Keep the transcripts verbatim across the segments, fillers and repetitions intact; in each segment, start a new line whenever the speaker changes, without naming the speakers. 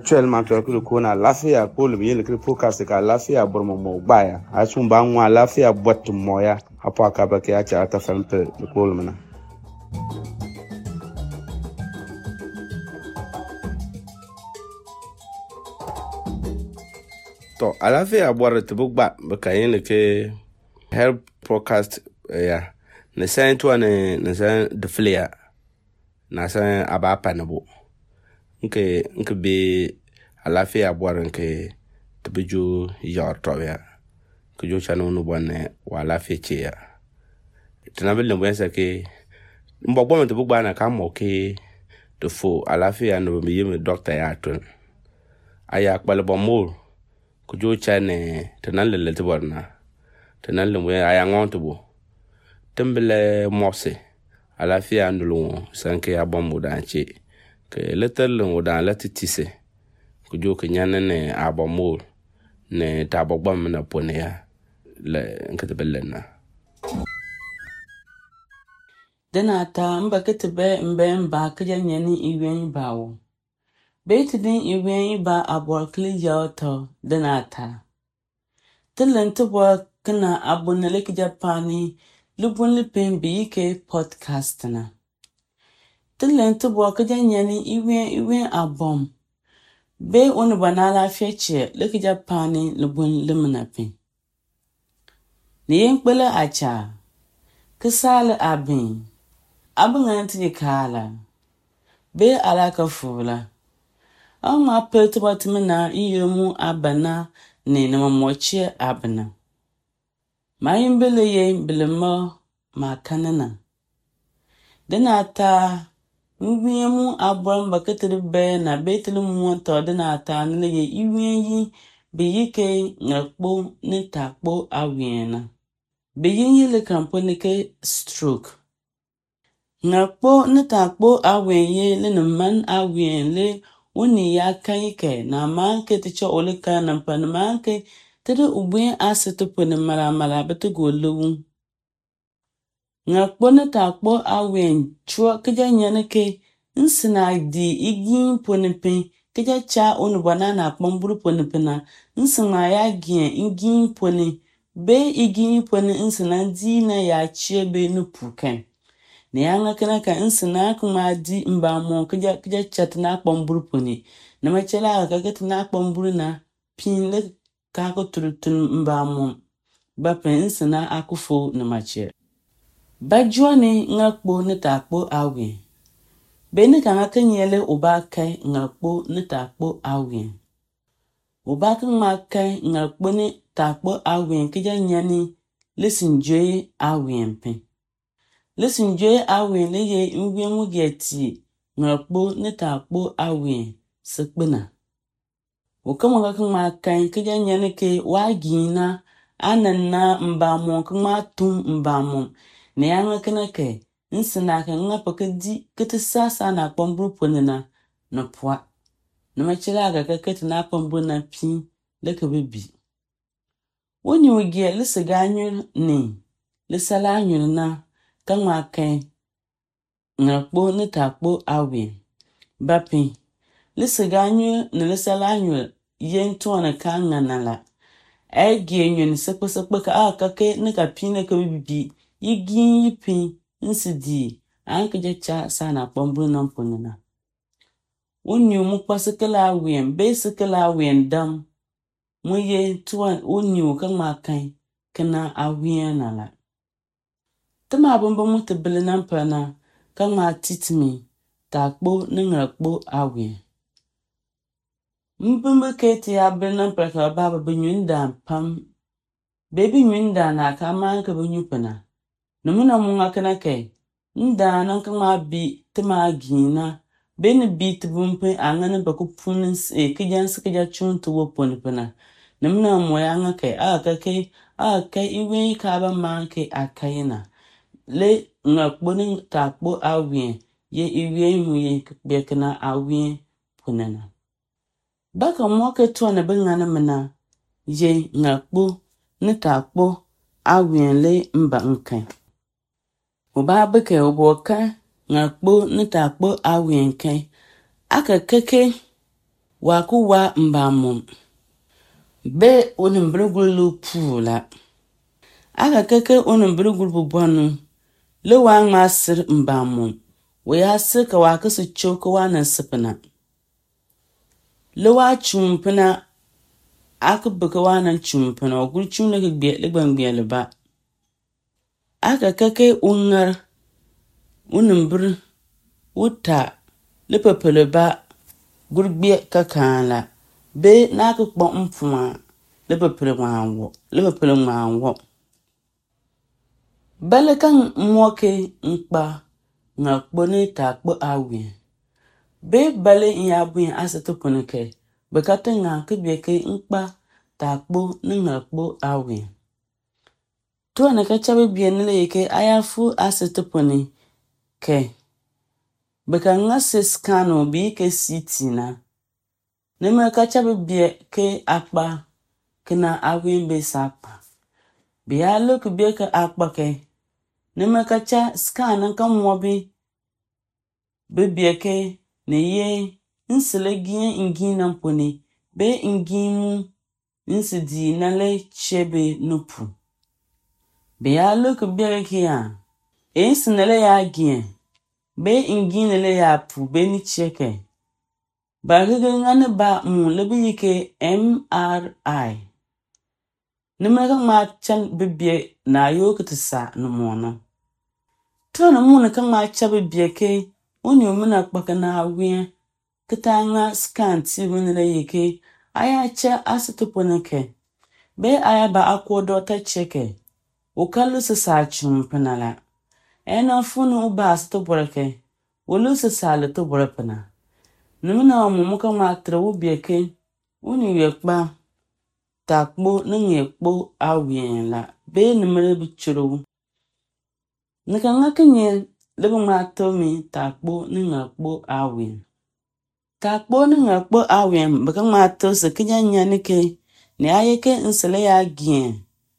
actuellement to ko ko na lafiya ko le yin le podcast ka lafiya bor mo mo baya a sun ba nwa lafiya bot moya apa ka ba ke a cha ta fam pe ko le mana to a lafiya bor te bugba ba ka yin le ke help podcast ya ne san to ne ne san de flia na san aba pa na bo nke nke be alafia boran ke tbeju yor tawya ke jo chanu no bonne wala feche ya tanabe le mwensa ke mbogbo me tbugba na ka mo ke to fo alafia no me yeme doctor ya to aya kpal bomol ko jo chane tanan le le tborna tanan le mwe aya ngonto bo tembele mose alafia ndulu sanke ya bombo danche ke letel lo da latitise ku jo ke nyane ne abomol ne tabogbam na pone ya le nkatebelena
dana ta mba ketebe mbe mba kaja nyani iwen bawo beti din iwen ba abor klija to dana ta talent bo kana abunale kija pani lubun lipin bi ke podcast na talent bo kaja nyani iwen iwen abom be onu banala feche lekija pani lubun limna pin ni yenkpele acha kisale abin abunganti kala be alaka fula ama petu batmina iyomu abana ne na moche abana mayimbele ye bilemo makanana dana ta Nwiemu abon baketele be na betele mu to de na ta nle ye iwenyi be yike ngakpo ne takpo awiena be yin le kampone ke stroke ngakpo ne takpo awenye le man awien le uni ya kaike na manke te cho ole ka na pan manke te de ubwe aseto pone mara mara beto golu ngakpo ne takpo awen chua kaja nyane ke nsina di igin ponipen kaja cha onu banana kpomburu ponipena nsina ya gien igin poni be igin poni nsina di na ya chebe no puken ne yanga kana ka nsina kuma di mbamo kaja kaja chat na kpomburu poni na machela ka ka na kpomburu na pin le ka ko turutun mbamo ba pen nsina akufo na mache Bajwani ngakpo nitakpo awi. Beni kanga kenyele ubakai ngakpo nitakpo awi. Ubaka makai ngakpo nitakpo awi kija nyani lisinjoy awi mpe. Lisinjoy awi leye ngwe mugeti ngakpo nitakpo awi sekbena. Ukama ngaka makai kija nyani ke wagina anana mbamo kuma tum mbamo. Ne yanga kana ke nsina ka ngapa kedi kete sasa na kpombru ponena no poa no machira ga ka kete na kpombru na pin leke bebi woni ogie lese ganyu ni lesala anyu na kama kai ngakpo ne takpo awe bapi lese ganyu ne lesala anyu yento na kan nanala ege nyu ni sekpo sekpo ka aka ke ne ka pin ne ka bebi Igi yipi nsidi anke jecha sana kpombru na mponina. Unyu mukpa sekela awien, be sekela awien dam. Mwenye tuwa unyu kama kai kena awien nala. Tama bomba mute bele nampana kama titimi takbo nengakbo awien. Mbumbe kete ya bele nampana kwa baba benyunda pam. Baby nyunda na kama anke benyupana. Numuna munga kana ke nda nan kama bi tema gina ben bi tbumpe angana baku punis e kijan skija chuntu wo ponipana numuna moya nga ke aka ke aka iwe ka ba manke akayina le ngakbonin takbo awien ye iwe mu ye bekna awien punana baka moke to na bengana mena ye ngakbo ni takbo awien le mba nkai Uba beke uboka ngakpo nitakpo awenke aka keke wa ku wa mbamum be onin brugulu pula aga keke onin brugulu bubonu le wa ngasir mbamum we ya sika wa kasu choko wa na sipina le wa chumpina aka buka wa na chumpina wa gul chumna ke gbe le gbangbe le ba aga keke ungar onin br uta le pepele ba gurgbe kakala be na ka kpon mfuma le pepele wanwo le pepele wanwo bale kan mwoke nkpa nga kpone ta kpo awi be bale ya bu asato poneke be katenga ke be ke nkpa ta kpo nga kpo awi to na ka chabe bi ne le ke ayafu asato poni ke be kan nga seskano bi ke sitina ne me ka chabe bi ke akpa kina awi be sapa bi ya look bi ke akpa ke ne me ka cha scan kan mobi be bi ke ne ye nsele gien ingina poni be ingimu nsidi na le chebe nupu be ya look bi ke ya e sinele ya gien be ingina le ya pu be ni cheke ba gege ngane ba mu le bi ke M R I ne me ka ma chan be bi na yo kitsa no mono to na mu ne ka ma cha be bi ke oni o muna kpaka na awie kitanga scan ti won le yeke aya cha asito poneke be aya ba akodo ta cheke o kalu se sa chum penala ena funu ba asito boreke wolu se sa le to borepena numina mu muka ma trewu bi ke oni yekpa takbo ne kpo awien la be numere bi churu nika ngake nye lebe ma to mi takbo ne kpo awien takbo ne kpo awien baka ma to se kenya nyane ke ne ayeke nsele ya gien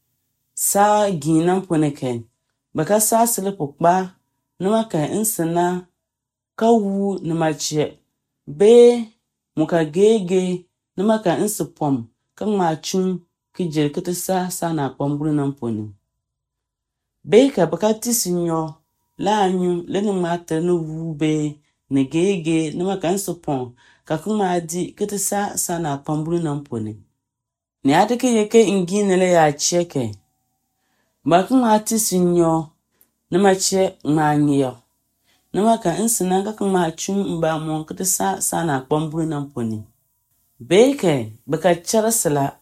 sa gina poneke baka sa sele pokpa numa ka nsena kawu numa che be muka gege numa ka nsupom kan ma chun ki jer kete sa sa na pamburu nan poni be ka baka tisinyo la anyu le ni ma te no wube ne gege numa ka nsupom ka kuma di kete sa sa na pamburu nan poni ne adike yeke ingine le ya cheke ba kuma tisinyo numa che manyo numa ka nsina ka kuma chun mba mo kete sa sa na pamburu nan poni beke baka charasala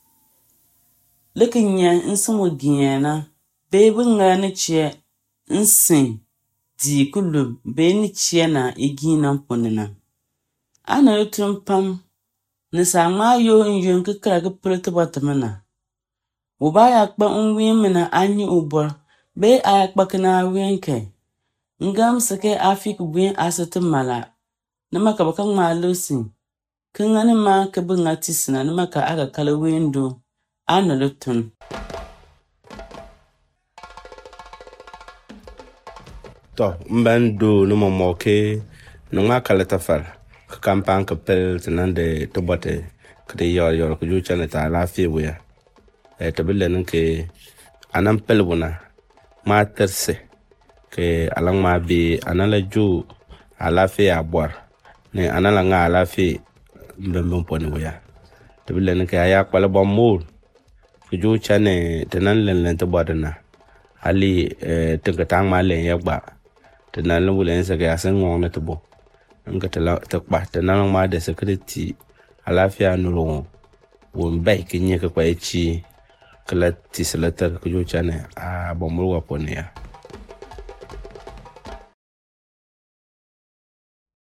lekinya nsumo giena bebe ngane che nsin di kulum be ni che na igina ponina ana yotun pam ne sama yo nyon ke kra ke proto batamana wo ba ya kpa nwi mina anyi ubor be aya kpa kana wenke ngam sake afik buen asatu mala na maka baka malusin kingani ma ke bungati sina na maka aga kala wendo ana lutun
to mbando no momoke no ngakala tafal ka kampan ka pel tinande to bote kede yor yor ku ju chane ta la fi wuya e to bille nke anam pelbuna ma terse ke alang ma bi anala ju ala fi abor ne anala nga ala fi mbembe poni wuya to bille nke aya kwala bomul ku ju chane tenan len len to bodana ali e tinga tang ma len yagba tenan lu len se ga sen ngong na to bo nga tala takba tenan ma de security ala fi anulu won bai kinye ka kwa chi kala tisalatar ku ju chane a bomul wa poni ya